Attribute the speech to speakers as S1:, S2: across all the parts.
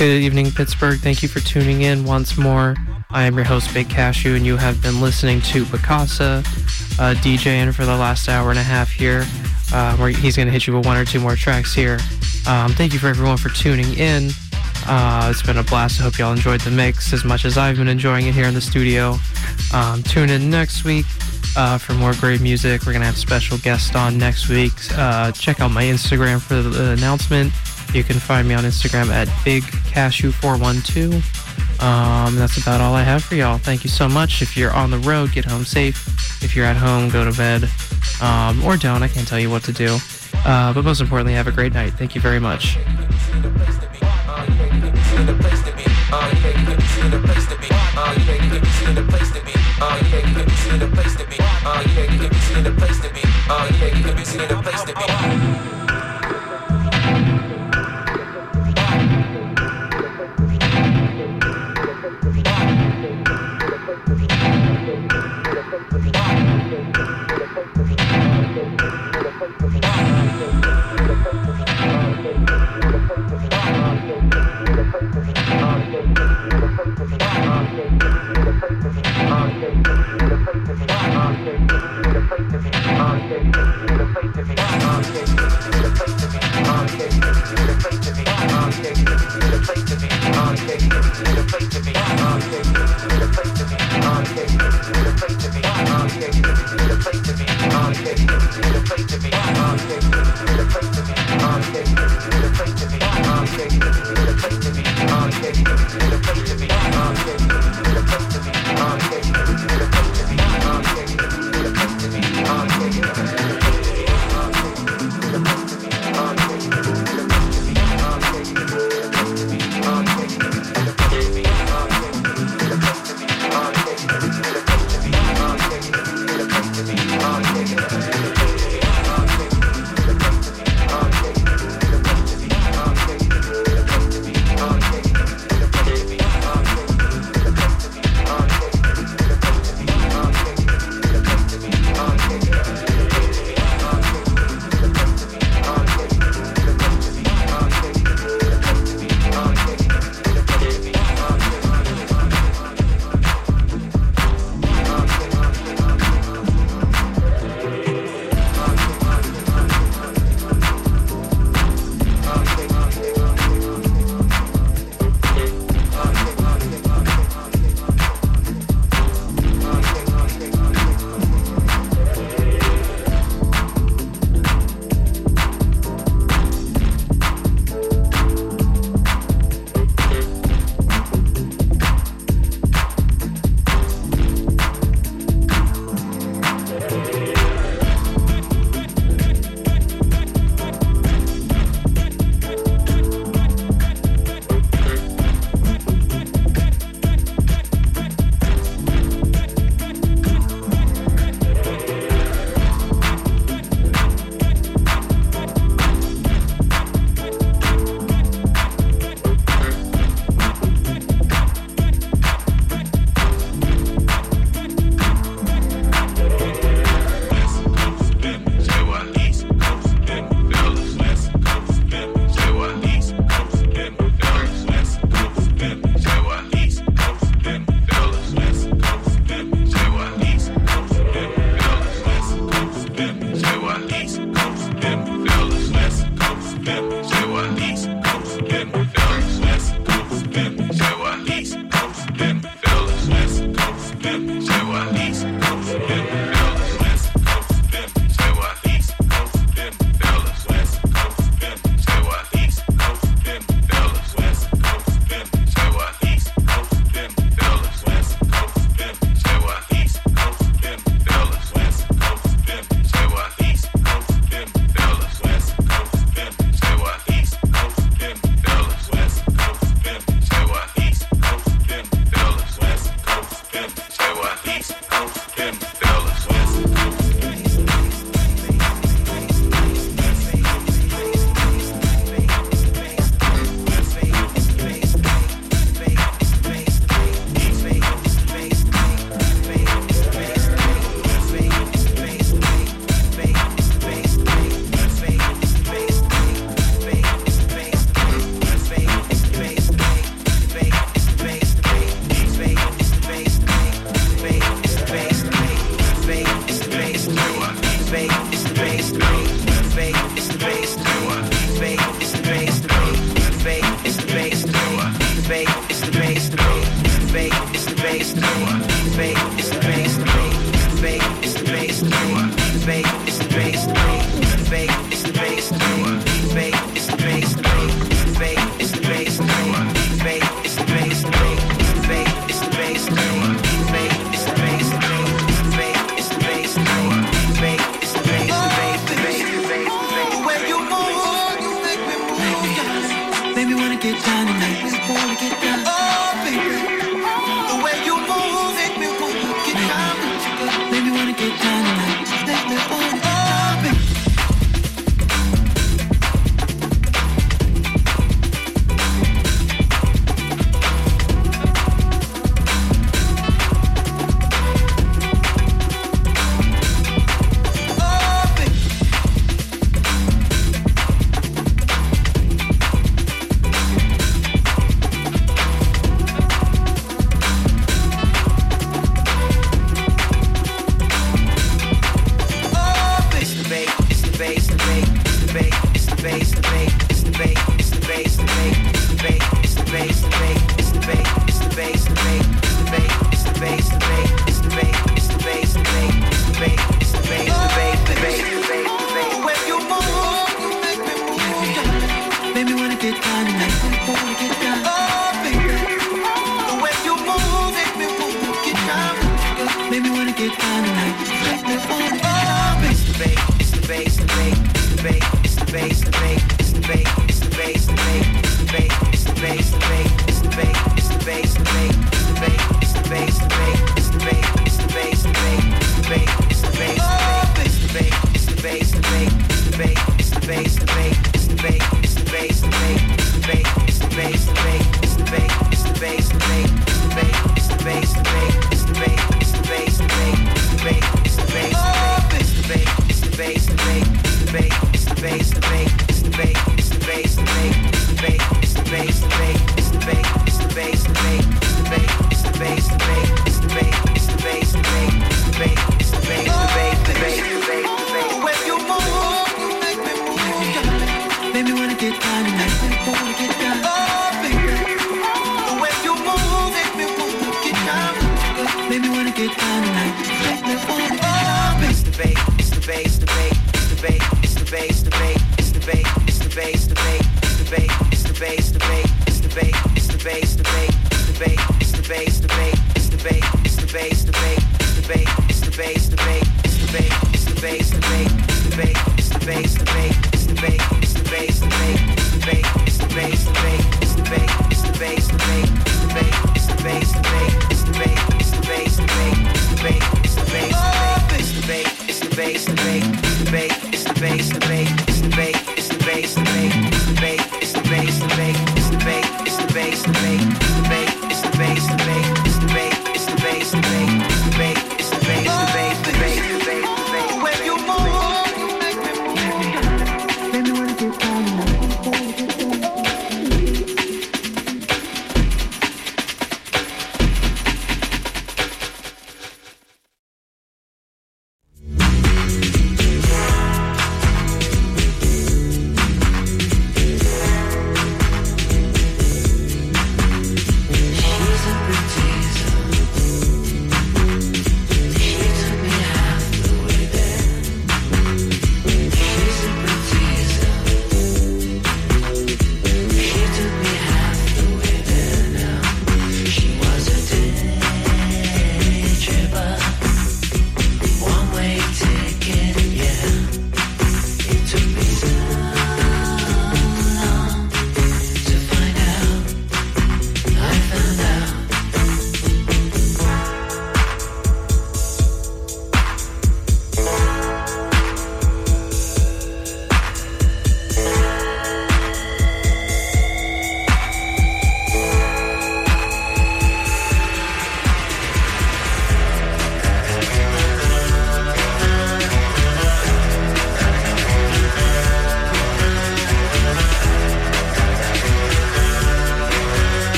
S1: Good evening, Pittsburgh. Thank you for tuning in once more. I am your host, Big Cashew, and you have been listening to Bacasa, DJing for the last hour and a half here, where he's going to hit you with one or two more tracks here. Thank you for everyone for tuning in. It's been a blast. I hope y'all enjoyed the mix as much as I've been enjoying it here in the studio. Tune in next week for more great music. We're going to have special guests on next week. Check out my Instagram for the announcement. You can find me on Instagram at BigCashew412. That's about all I have for y'all. Thank you so much. If you're on the road, get home safe. If you're at home, go to bed. Or don't. I can't tell you what to do. But most importantly, have a great night. Thank you very much.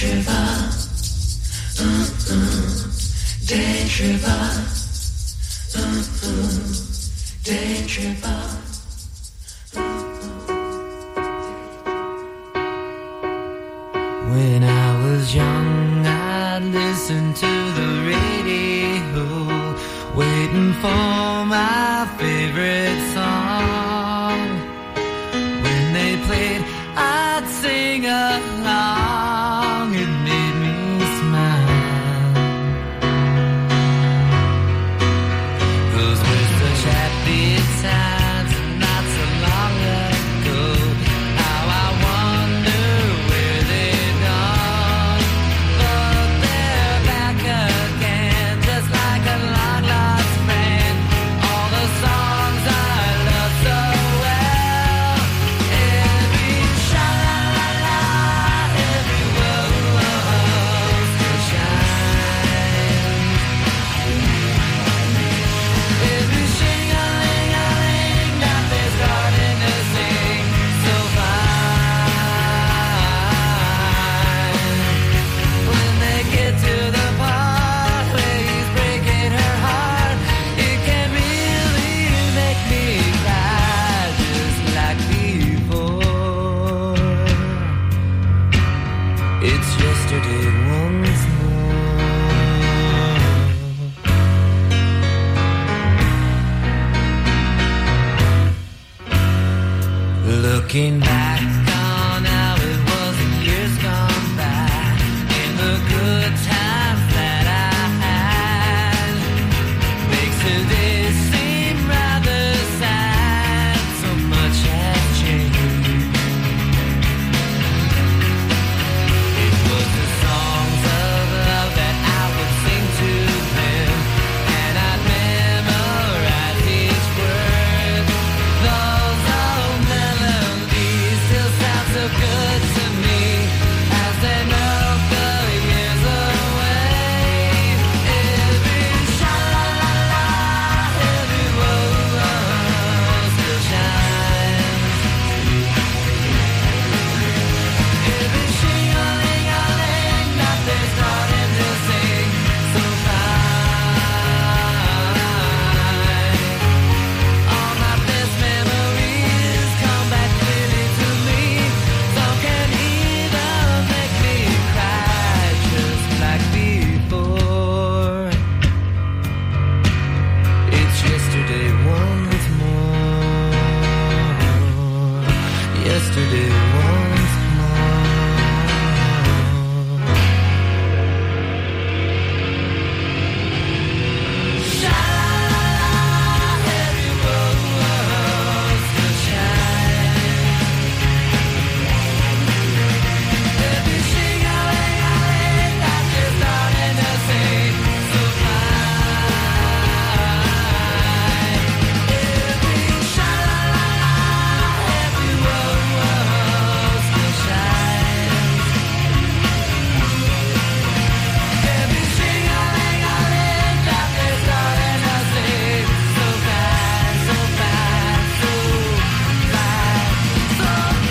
S2: When I was young, I'd listen to the radio, waiting for my favorite song. When they played, I'd sing along. It made me smile. Those were such happy times, not so long ago. How I wonder where they've gone. But they're back again, just like a long lost friend. All the songs I love so well. Every sha-la-la-la, every whoa-whoa still shines. Every shing-a-ling-a-ling that they're starting to sing so fine. When they get to the part where he's breaking her heart, it can really make me cry just like before. It's yesterday once more. Looking back on how it was in years gone by, in the good times that I had, makes today seem rather sad. So much has changed. It was the songs of love that I would sing to them, and I'd memorize each word. Those old melodies still sound so good to me as they melt the years away. Every sha-la-la-la, every whoa-whoa still shines. Every shing-a-ling-a-ling that they're starting to sing so fine. All my best memories come back clearly to me. Some can even make me cry just like before. It's yesterday once more. Yesterday once more. Sha-la-la-la, every whoa-whoa still shines. Every shing-a-ling-a-ling that they're starting to sing so fine. Every sha-la-la-la, every whoa-whoa still shines. Every shing-a-ling-a-ling that they're starting to sing so fine, so fine, so fine, so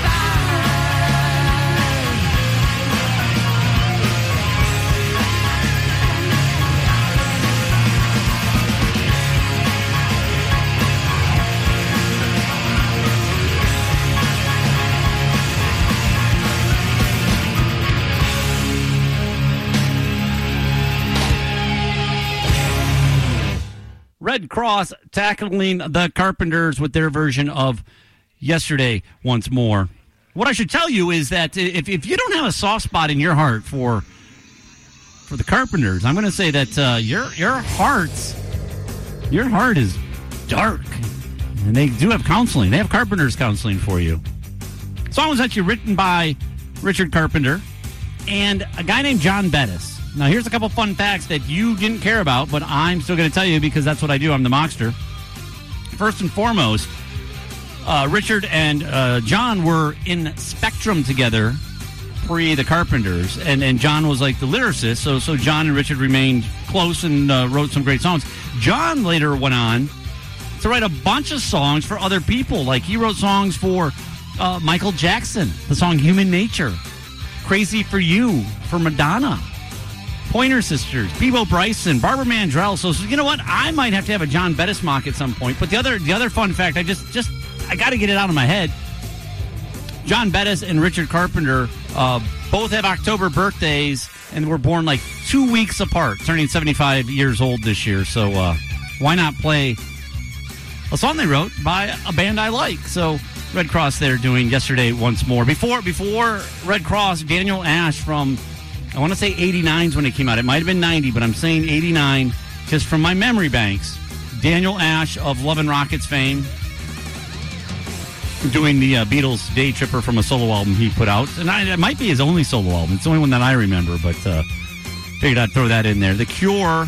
S3: Red Cross tackling the Carpenters with their version of Yesterday Once More. What I should tell you is that if you don't have a soft spot in your heart for the Carpenters, I'm going to say that your heart is dark. And they do have counseling. They have Carpenters counseling for you. The song was actually written by Richard Carpenter and a guy named John Bettis. Now, here's a couple fun facts that you didn't care about, but I'm still going to tell you because that's what I do. I'm the mockster. First and foremost, Richard and John were in Spectrum together pre the Carpenters, and John was like the lyricist, so John and Richard remained close and wrote some great songs. John later went on to write a bunch of songs for other people. Like he wrote songs for Michael Jackson, the song Human Nature. Crazy for You for Madonna. Pointer Sisters, Bebo Bryson, Barbara Mandrell. So you know what? I might have to have a John Bettis mock at some point. But the other fun fact, I got to get it out of my head. John Bettis and Richard Carpenter both have October birthdays and were born like 2 weeks apart, turning 75 years old this year. So why not play a song they wrote by a band I like? So Red Cross there doing Yesterday Once More. Before Red Cross, Daniel Ash from, I want to say 89 is when it came out. It might have been 90, but I'm saying 89 just from my memory banks. Daniel Ash of Love and Rockets fame, doing the Beatles Day Tripper from a solo album he put out. And it might be his only solo album. It's the only one that I remember, but figured I'd throw that in there. The Cure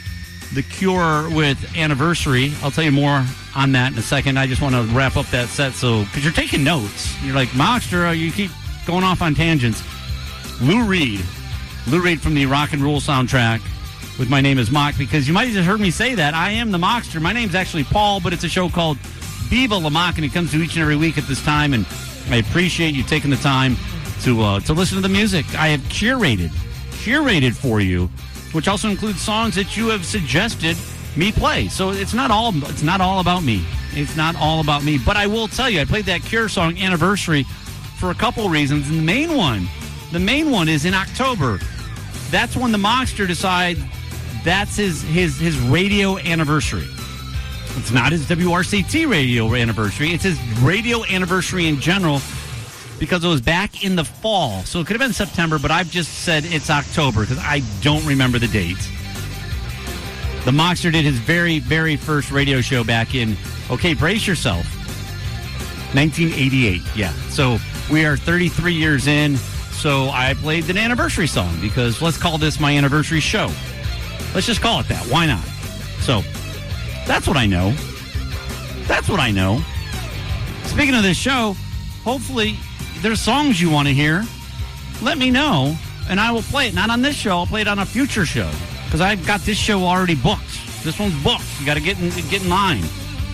S3: with Anniversary. I'll tell you more on that in a second. I just want to wrap up that set, because you're taking notes. You're like, Mockster, you keep going off on tangents. Lou Reed from the Rock and Roll soundtrack with My Name is Mock, because you might have just heard me say that. I am the Mockster. My name's actually Paul, but it's a show called Viva La Mock, and it comes to each and every week at this time, and I appreciate you taking the time to listen to the music I have curated for you, which also includes songs that you have suggested me play. So it's not all about me. It's not all about me. But I will tell you, I played that Cure song Anniversary for a couple of reasons. And the main one is in October. That's when the Mockster decides that's his radio anniversary. It's not his WRCT radio anniversary. It's his radio anniversary in general, because it was back in the fall. So it could have been September, but I've just said it's October because I don't remember the date. The Mockster did his very, very first radio show back in, okay, brace yourself, 1988. Yeah. So we are 33 years in. So I played an anniversary song because let's call this my anniversary show. Let's just call it that. Why not? So that's what I know. Speaking of this show, hopefully there's songs you want to hear. Let me know, and I will play it. Not on this show. I'll play it on a future show, because I've got this show already booked. This one's booked. You got to get in line.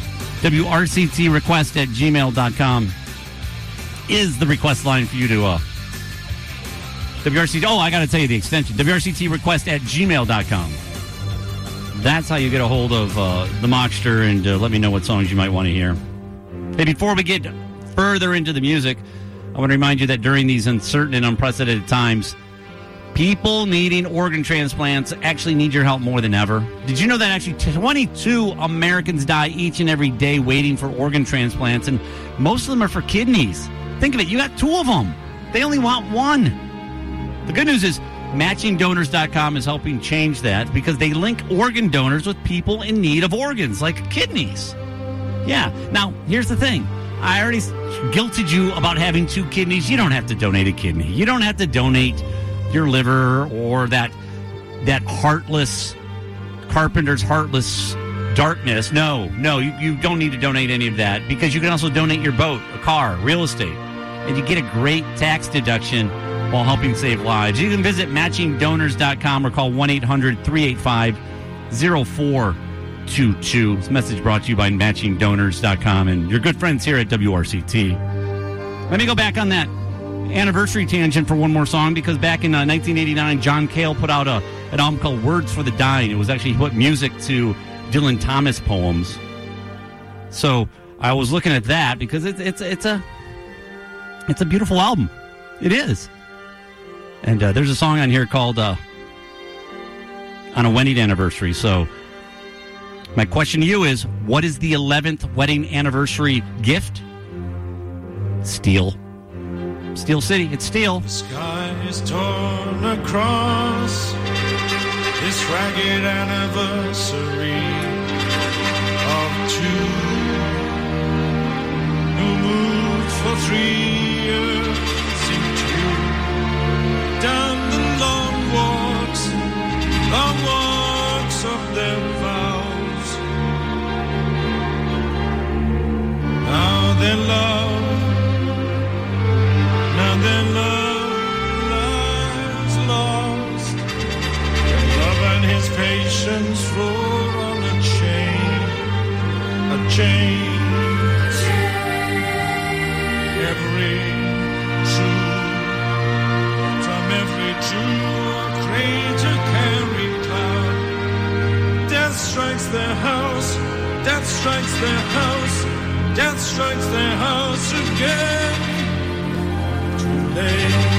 S3: WRCTrequest@gmail.com is the request line for you to... WRCT... Oh, I got to tell you the extension. WRCTrequest@gmail.com. That's how you get a hold of the Mockster, and let me know what songs you might want to hear. Hey, before we get further into the music, I want to remind you that during these uncertain and unprecedented times, people needing organ transplants actually need your help more than ever. Did you know that actually 22 Americans die each and every day waiting for organ transplants, and most of them are for kidneys? Think of it. You got two of them. They only want one. The good news is MatchingDonors.com is helping change that, because they link organ donors with people in need of organs, like kidneys. Yeah. Now, here's the thing. I already guilted you about having two kidneys. You don't have to donate a kidney. You don't have to donate your liver or that heartless, Carpenter's heartless darkness. No, you don't need to donate any of that, because you can also donate your boat, a car, real estate, and you get a great tax deduction while helping save lives. You can visit MatchingDonors.com or call 1-800-385-0422. This message brought to you by MatchingDonors.com and your good friends here at WRCT. Let me go back on that anniversary tangent for one more song, because back in 1989, John Cale put out an album called Words for the Dying. It was actually, he put music to Dylan Thomas poems. So I was looking at that because it's a beautiful album. It is. And there's a song on here called On a Wedding Anniversary. So my question to you is, what is the 11th wedding anniversary gift? Steel. Steel City. It's steel.
S4: The sky is torn across this ragged anniversary of two who moved for 3 years into down the long walks of their vows. Now their love lies lost. Love and his patience roll on a chain. Every true creator carry cloud. Death strikes their house, death strikes their house, death strikes their house again. Too late.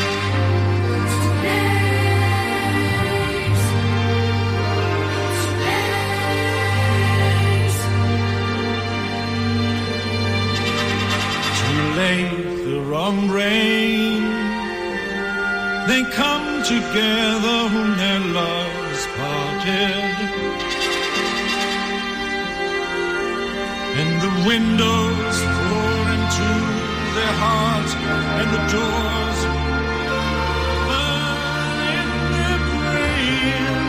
S4: The wrong brain, they come together whom their loves parted, and the windows pour into their hearts, and the doors burn in their brain.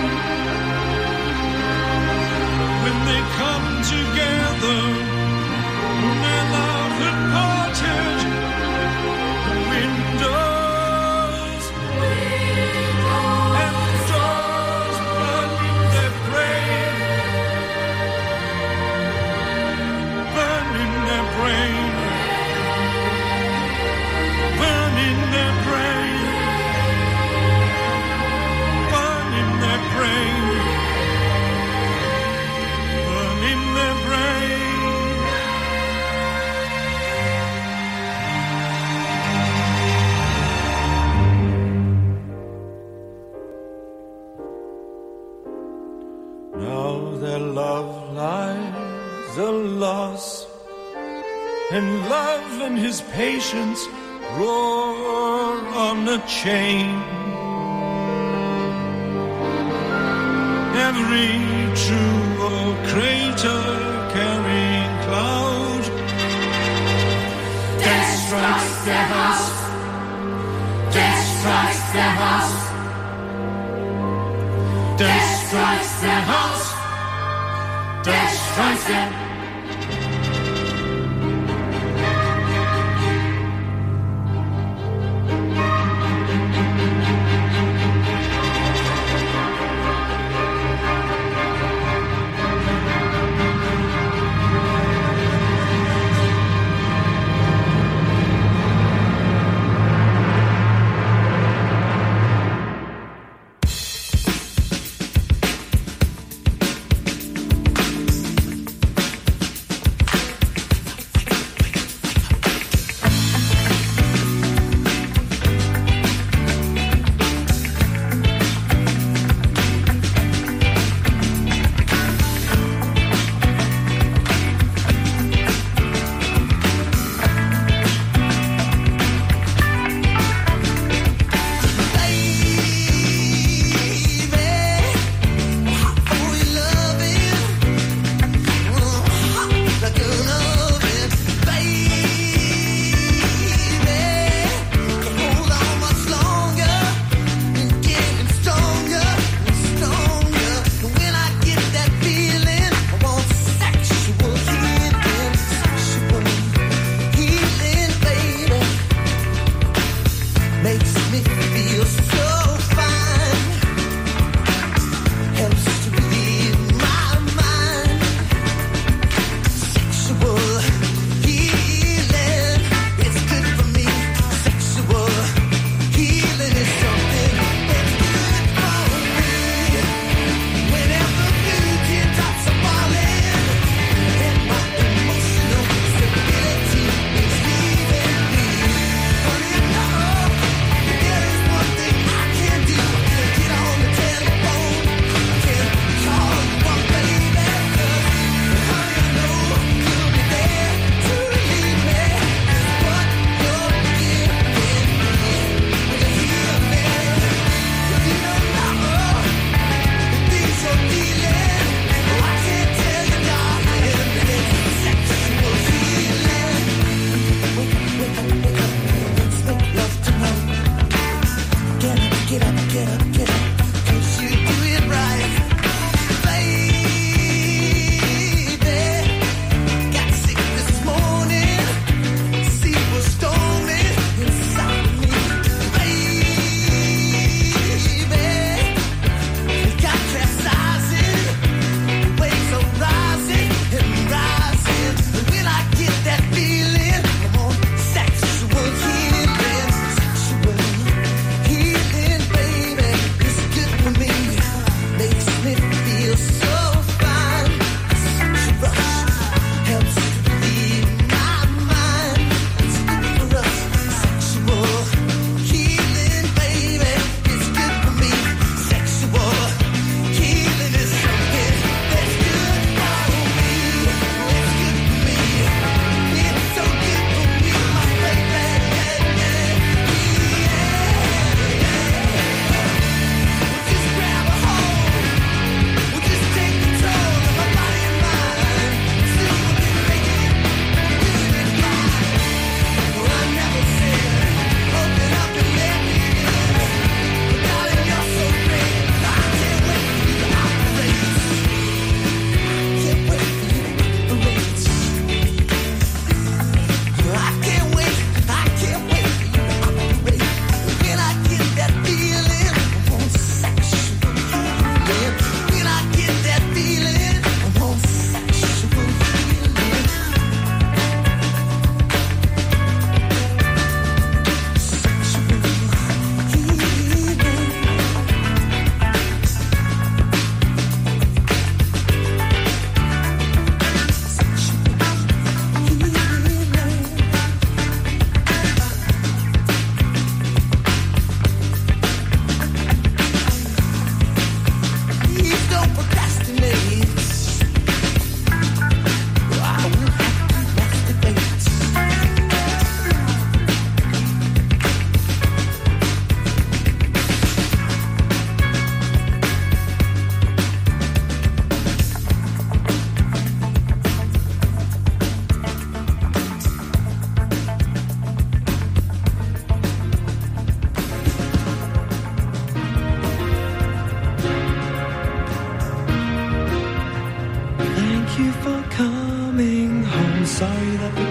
S4: When they come together whom their love had parted, windows and doors burn in their brain, burn in their brain, burn in their brain, burn in their brain, burn in their brain. Now their love lies a loss, and love and his patience roar on a chain. Every true crater carrying cloud, death strikes their house, death strikes their house, death strikes their house, death strikes them.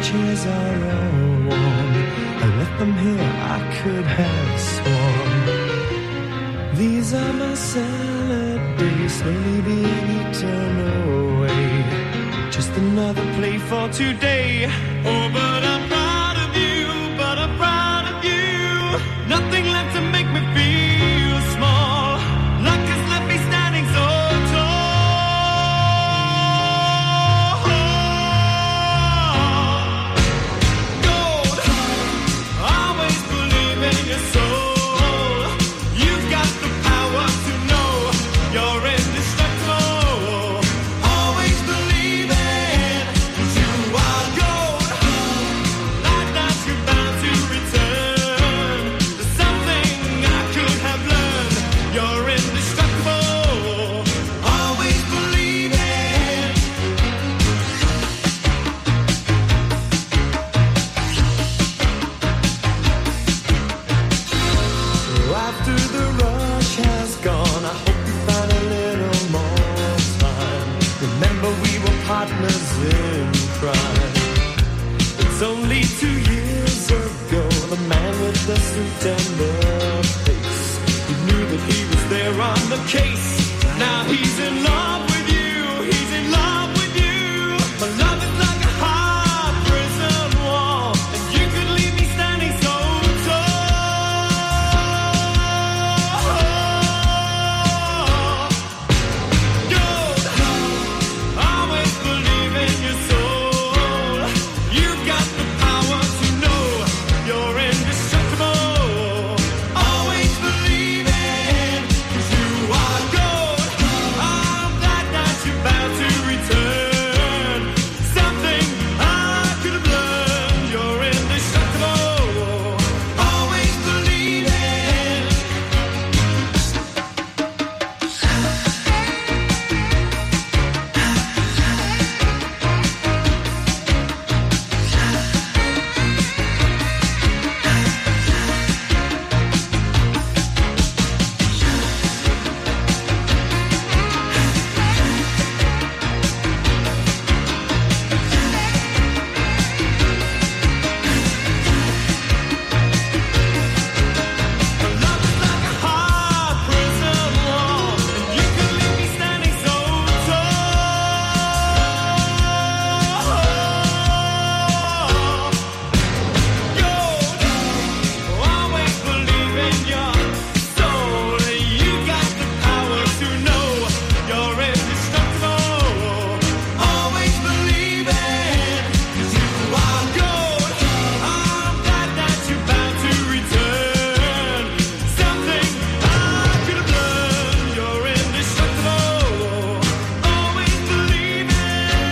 S5: chairs are all warm. I left them here, I could have sworn. These are my salad days, slowly being eaten away. Just another play for today. Oh, but I'm proud of you, but I'm proud of you. Nothing left to make me feel small. Luck has left me standing so tall. Gold, always believe in your soul. You've got the power to know you're indestructible. Always believe it, 'cause you are gold. Like that you're bound to return. There's something I could have learned. You're indestructible. Always believe it. After the rush has gone, I hope you find a little more time. Remember we were partners in crime. It's only 2 years ago, the man with the suit and the face, he knew that he was there on the case. Now he's in love with you, he's in love with you. My love is like a hard prison wall, and you could leave me standing so tall. Gold, always believe in your soul. You've got the power to know you're indestructible. Always believe it, 'cause you are gold. I'm glad that you're bound to return. Something I could have learned. You're indestructible. Always believe it. Love is like a hard prison wall, and you could leave me standing so tall. Gold, always believe in your soul. You got the power to know you're indestructible. Always believe it, 'cause you are gold. I'm glad that you're bound to return. Something I could have learned. You're indestructible. Always believe it.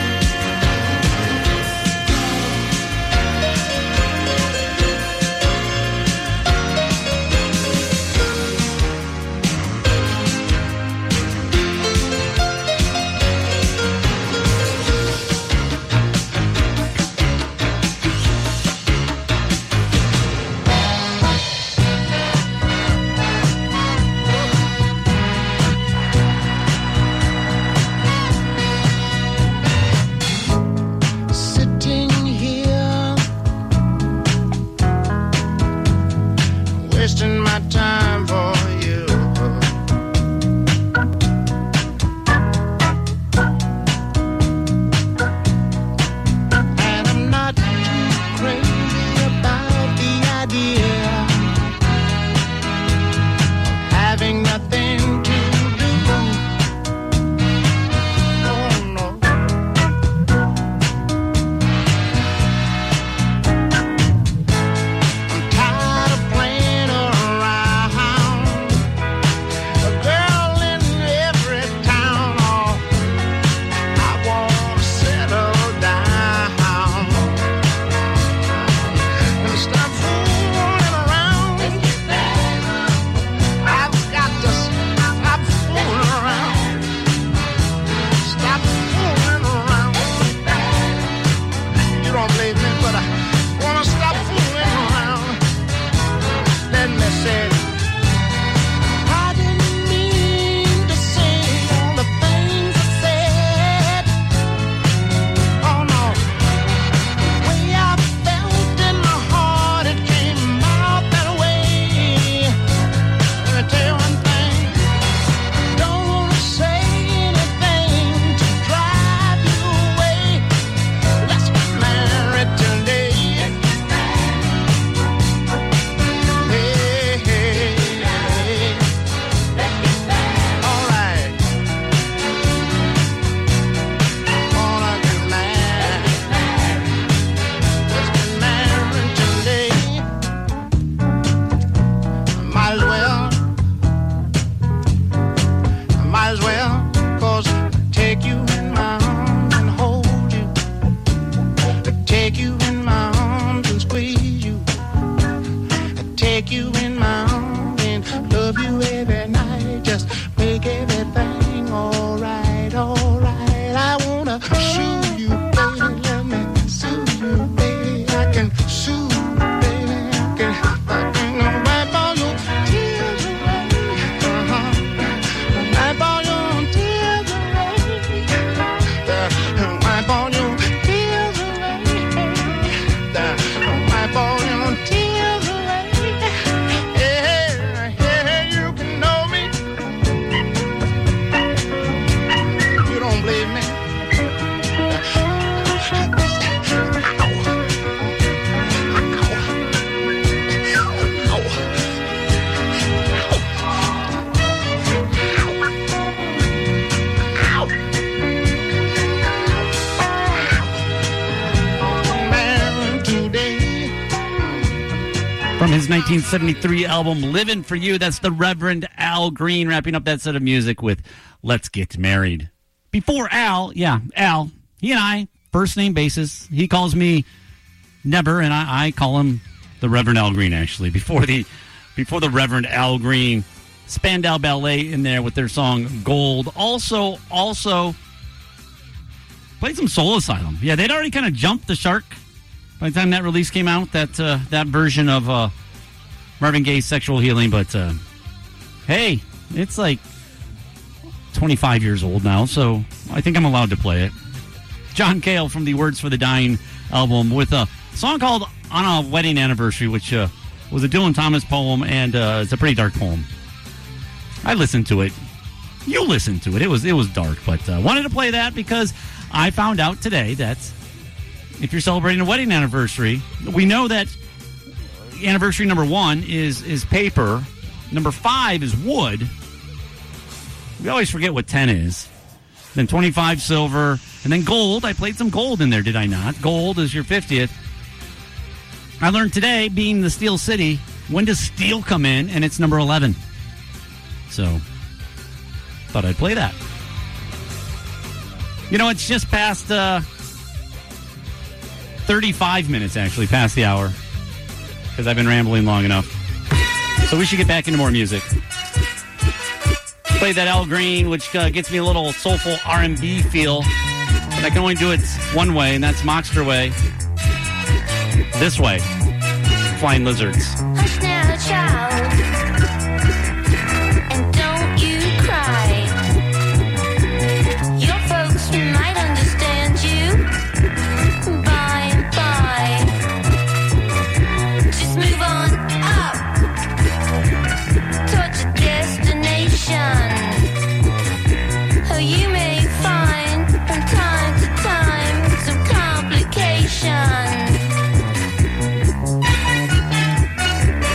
S5: Sitting here, wasting my time for you. And I'm not too crazy about the idea of having nothing to do. Oh no. I'm tired of playing around.
S6: Might as well, 'cause take you in my arms and hold you. Take you in my arms and squeeze you. Take you in my arms and love you every night. Just make everything alright, alright. I wanna soothe you, baby. Let me soothe you, baby. I can soothe you, baby. I can wipe all your tears away. Wipe all your tears away. Wipe all your tears away. Wipe all your tears away. Yeah, yeah, you can know me. You don't believe me. Man, today.
S3: From his 1973 album, Livin' For You, that's the Reverend Al Green wrapping up that set of music with Let's Get Married. Before Al, he and I, first name basis. He calls me Never, and I call him the Reverend Al Green, actually. Before the Reverend Al Green, Spandau Ballet in there with their song Gold. Also played some Soul Asylum. Yeah, they'd already kind of jumped the shark by the time that release came out, that version of Marvin Gaye's Sexual Healing. But, hey, it's like 25 years old now, so I think I'm allowed to play it. John Cale from the Words for the Dying album with a song called On a Wedding Anniversary, which was a Dylan Thomas poem, and it's a pretty dark poem. I listened to it. You listened to it. It was dark, but wanted to play that because I found out today that if you're celebrating a wedding anniversary, we know that anniversary number 1 is paper, number 5 is wood. We always forget what 10 is. Then 25 silver, and then gold. I played some gold in there, did I not? Gold is your 50th. I learned today, being the Steel City, when does steel come in? And it's number 11. So, thought I'd play that. You know, it's just past 35 minutes, actually, past the hour, because I've been rambling long enough. So we should get back into more music. Played that Al Green, which gets me a little soulful R&B feel. But I can only do it one way, and that's Moxter way. This way. Flying Lizards.
S7: Hush now, child, and don't you cry. Your folks might understand you by and by. Just move on up towards your destination. Oh, you may find from time to time some complications.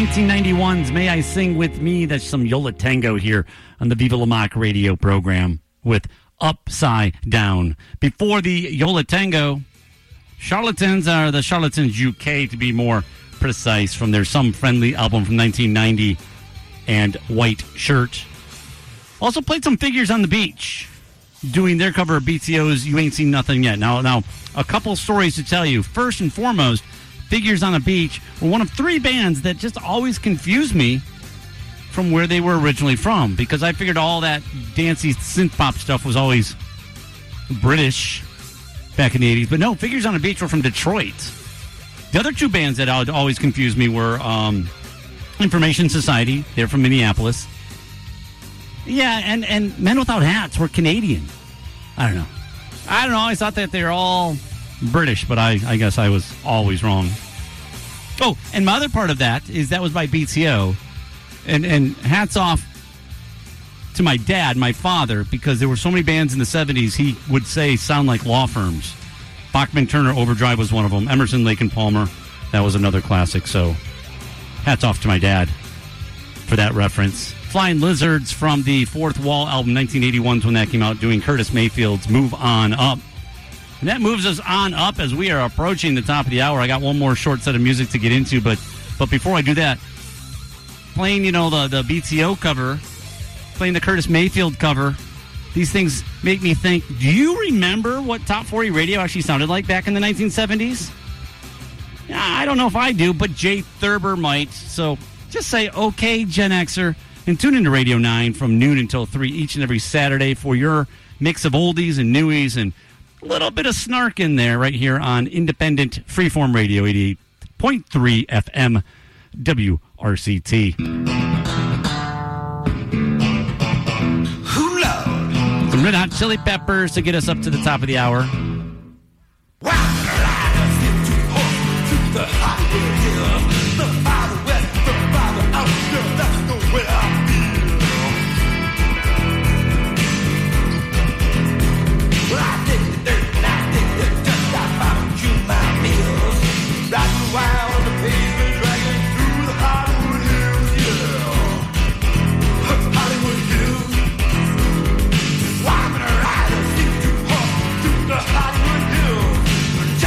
S3: 1991's May I Sing With Me. That's some Yo La Tengo here on the Viva La Mock radio program with Upside Down. Before the Yo La Tengo, Charlatans are the Charlatans UK, to be more precise, from their Some Friendly album from 1990 and White Shirt. Also played some Figures on the Beach, doing their cover of BTO's You Ain't Seen Nothing Yet. Now, a couple stories to tell you. First and foremost, Figures on the Beach were one of three bands that just always confused me from where they were originally from, because I figured all that dancey synth pop stuff was always British back in the 80s. But no, Figures on the Beach were from Detroit. The other two bands that always confused me were Information Society. They're from Minneapolis. Yeah, and Men Without Hats were Canadian. I don't know. I always thought that they were all British, but I guess I was always wrong. Oh, and my other part of that is that was by BTO. And hats off to my dad, my father, because there were so many bands in the 70s he would say sound like law firms. Bachman Turner Overdrive was one of them. Emerson, Lake and Palmer, that was another classic. So hats off to my dad for that reference. Flying Lizards from the Fourth Wall album, 1981 when that came out, doing Curtis Mayfield's Move On Up. And that moves us on up as we are approaching the top of the hour. I got one more short set of music to get into, but before I do that, playing, the BTO cover, playing the Curtis Mayfield cover, these things make me think, do you remember what Top 40 radio actually sounded like back in the 1970s? I don't know if I do, but Jay Thurber might. So just say, okay, Gen Xer, and tune into Radio 9 from noon until 3 each and every Saturday for your mix of oldies and newies and a little bit of snark in there right here on Independent Freeform Radio, 88.3 FM WRCT. Some Red Hot Chili Peppers to get us up to the top of the hour.
S5: Hollywood Hills.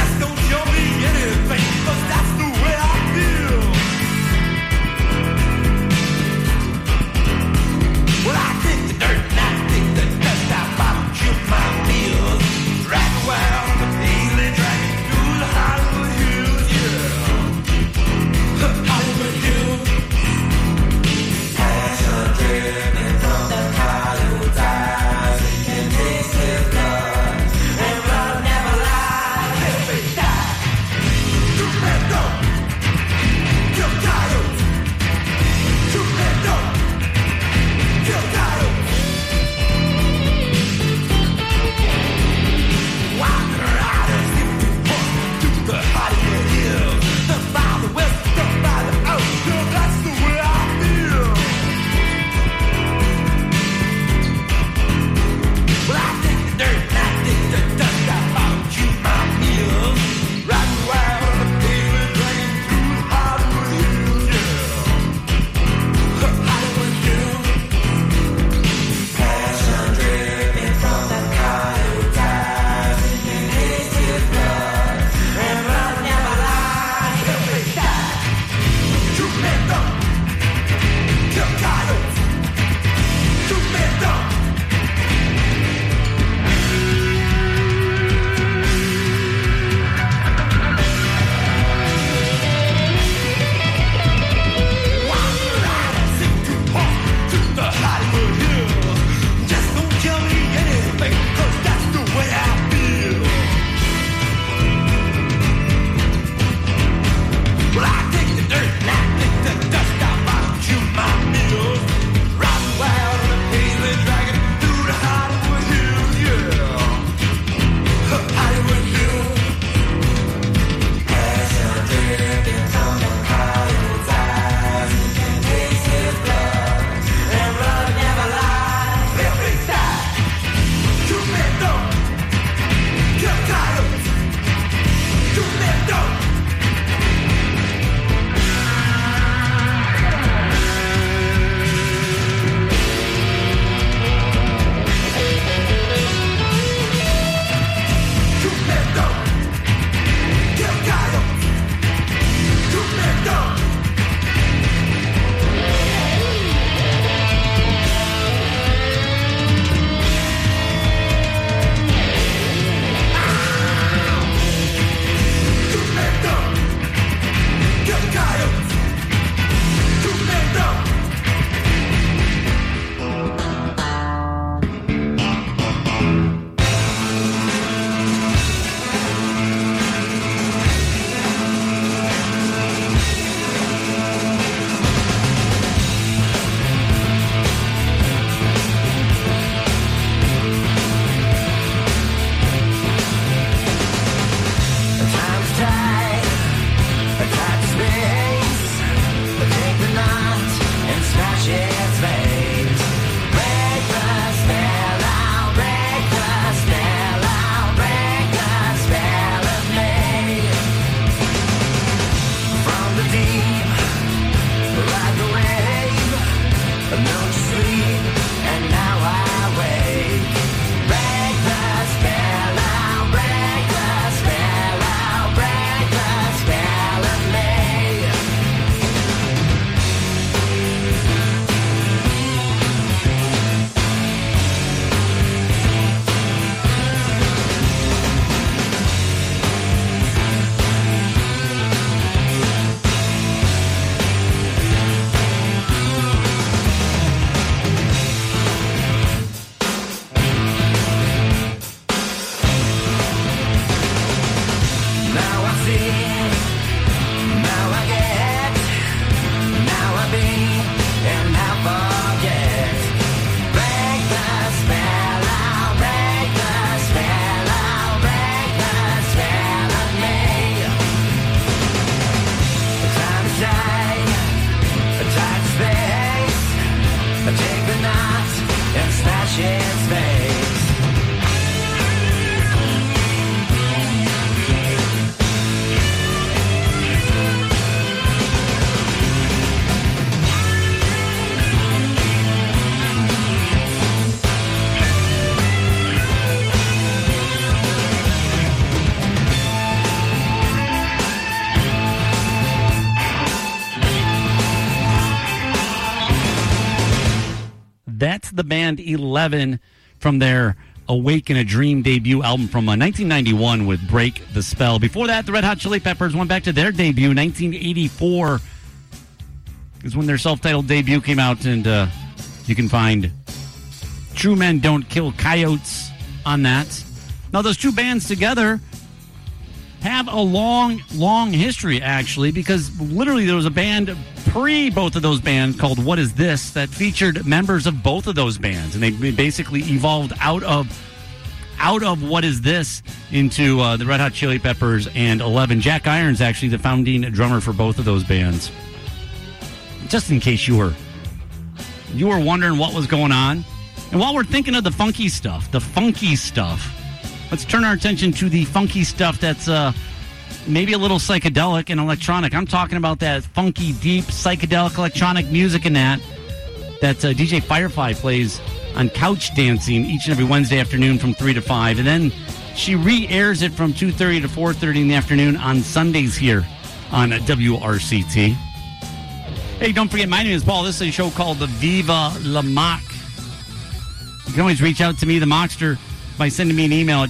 S3: That's the band 11 from their Awake in a Dream debut album from 1991 with Break the Spell. Before that, the Red Hot Chili Peppers went back to their debut, 1984, is when their self-titled debut came out, and you can find True Men Don't Kill Coyotes on that. Now, those two bands together have a long history, actually, because literally there was a band pre both of those bands called What Is This that featured members of both of those bands, and they basically evolved out of What Is This into the Red Hot Chili Peppers and 11. Jack Irons, actually the founding drummer for both of those bands. Just in case you were wondering what was going on. And while we're thinking of the funky stuff, let's turn our attention to the funky stuff that's maybe a little psychedelic and electronic. I'm talking about that funky, deep, psychedelic electronic music and that DJ Firefly plays on Couch Dancing each and every Wednesday afternoon from 3 to 5. And then she re-airs it from 2:30 to 4:30 in the afternoon on Sundays here on WRCT. Hey, don't forget, my name is Paul. This is a show called the Viva La Mock. You can always reach out to me, the Mockster, by sending me an email at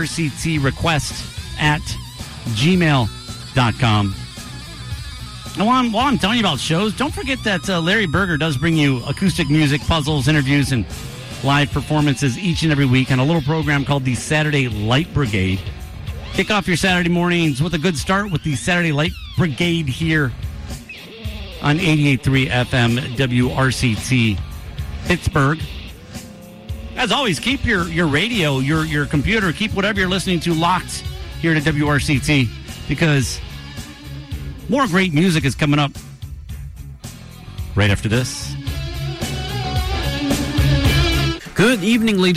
S3: wrctrequest@gmail.com. And while I'm telling you about shows, don't forget that Larry Berger does bring you acoustic music, puzzles, interviews, and live performances each and every week on a little program called the Saturday Light Brigade. Kick off your Saturday mornings with a good start with the Saturday Light Brigade here on 88.3 FM WRCT Pittsburgh. As always, keep your radio, your computer, keep whatever you're listening to locked here to WRCT, because more great music is coming up right after this.
S1: Good evening, ladies